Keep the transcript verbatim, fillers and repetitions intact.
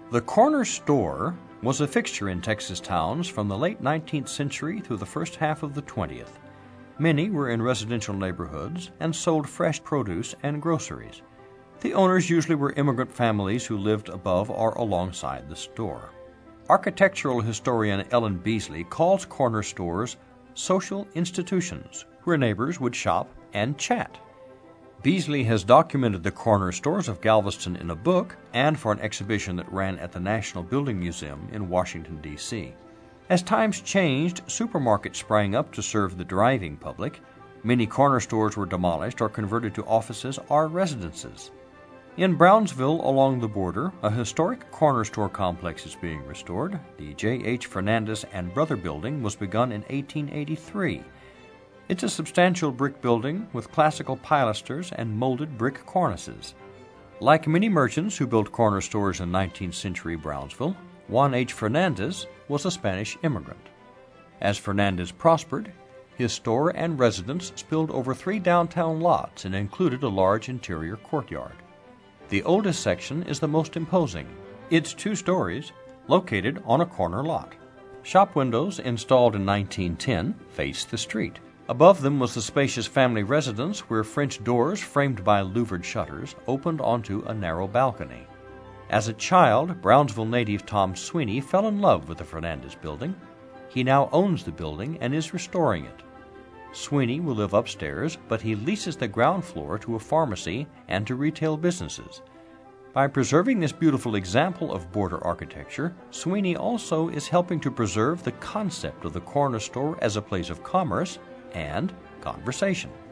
The corner store was a fixture in Texas towns from the late nineteenth century through the first half of the twentieth. Many were in residential neighborhoods and sold fresh produce and groceries. The owners usually were immigrant families who lived above or alongside the store. Architectural historian Ellen Beasley calls corner stores social institutions where neighbors would shop and chat. Beasley has documented the corner stores of Galveston in a book and for an exhibition that ran at the National Building Museum in Washington, D C As times changed, supermarkets sprang up to serve the driving public. Many corner stores were demolished or converted to offices or residences. In Brownsville, along the border, a historic corner store complex is being restored. The J H Fernandez and Brother Building was begun in eighteen eighty-three. It's a substantial brick building with classical pilasters and molded brick cornices. Like many merchants who built corner stores in nineteenth century Brownsville, Juan H. Fernandez was a Spanish immigrant. As Fernandez prospered, his store and residence spilled over three downtown lots and included a large interior courtyard. The oldest section is the most imposing. It's two stories, located on a corner lot. Shop windows installed in nineteen ten face the street. Above them was the spacious family residence where French doors framed by louvered shutters opened onto a narrow balcony. As a child, Brownsville native Tom Sweeney fell in love with the Fernandez building. He now owns the building and is restoring it. Sweeney will live upstairs, but he leases the ground floor to a pharmacy and to retail businesses. By preserving this beautiful example of border architecture, Sweeney also is helping to preserve the concept of the corner store as a place of commerce and conversation.